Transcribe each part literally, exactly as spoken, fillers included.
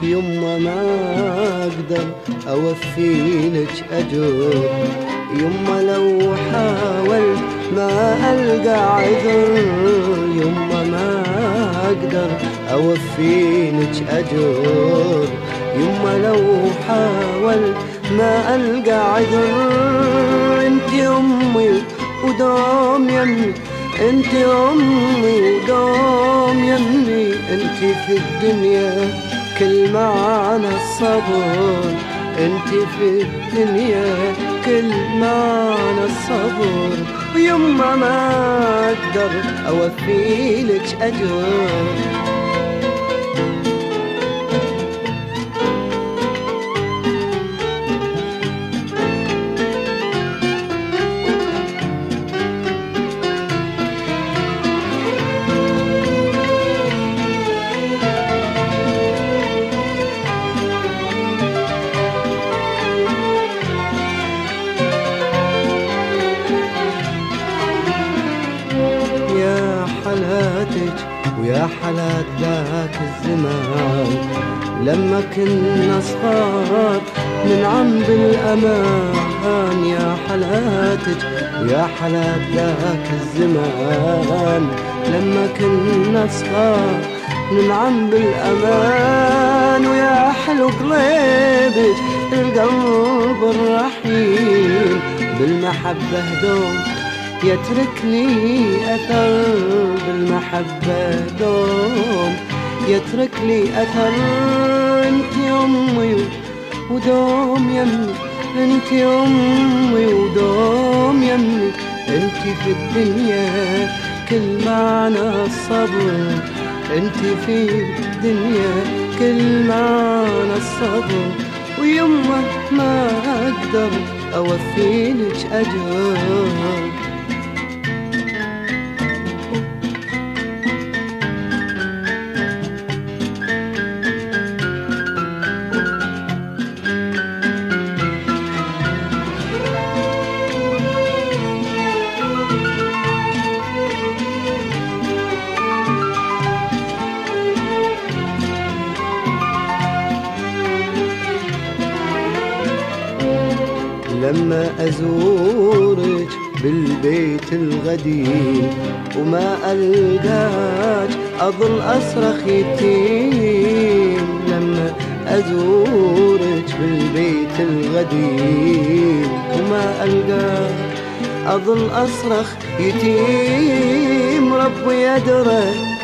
ويما ما أقدر أوفيلك أجر. يما لو حاولت ما ألقى عذر، يما ما أقدر أوفيلك أجر. يما لو حاولت ما ألقى عذر. انتي أمي ودوم يمي، انتي أمي ودوم يمي، انتي في الدنيا كل معنى الصبر، انتي في الدنيا كل معنى الصبر. ويما ما أقدر أوفيلك أجر. ويا حالات ذاك الزمان لما كنا صغار ننعم بالأمان. يا حالاتك ويا حالات ذاك الزمان لما كنا صغار ننعم بالأمان. ويا حلو قلبك القلب الرحيم بالمحبة دوم يترك لي أثر، بالمحبة دوم يترك لي أثر. انتي أمي ودوم يمي، انتي أمي ودوم يمي، انتي في الدنيا كل معنى الصبر، انتي في الدنيا كل معنى الصبر. ويما ما أقدر أوفيلك أجر. لما أزورك بالبيت القديم وما ألقاك أظل أصرخ يتيم. لما أزورك بالبيت القديم وما ألقاك أظل أصرخ يتيم. ربي يدرى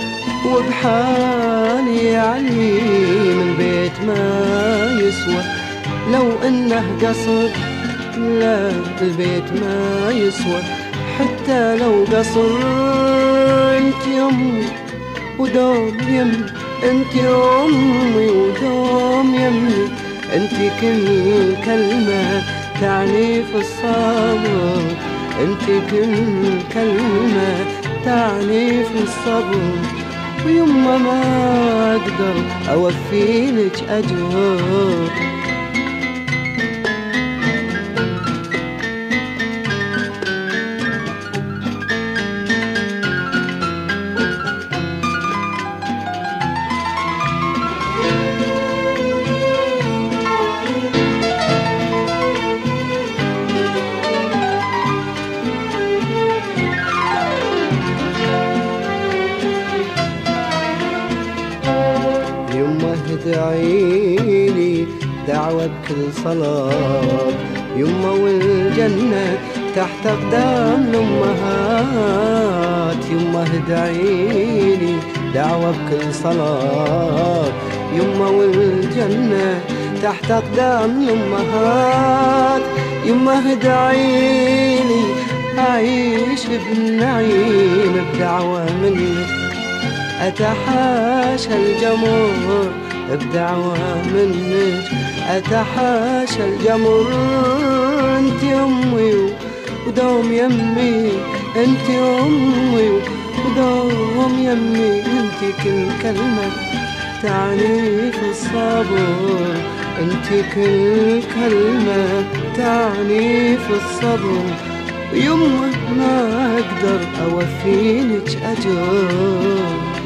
وبحالي عليم، البيت ما يسوى لو إنه قصر، لا البيت ما يسوى حتى لو قصر. انتي أمي ودوم يمي، انتي أمي ودوم يمي، انتي كل كلمة تعني في الصبر، انتي كل كلمة تعني في الصبر. ويما ما أقدر أوفيلك أجر. ادعيلي دعوة بكل صلاة، يما والجنة تحت أقدام الأمهات. يما ادعيلي دعوة بكل صلاة، يما والجنة تحت أقدام الأمهات. يما ادعيلي أعيش بالنعيم بدعوة منك، أتحاشى الجمر بدعوة منك، أتحاشى الجمر. انتي أمي ودوم يمي، انتي أمي ودوم يمي، انتي كل كلمة تعني في الصبر، انتي كل كلمة تعني في الصبر. يما ما أقدر أوفيلك أجر.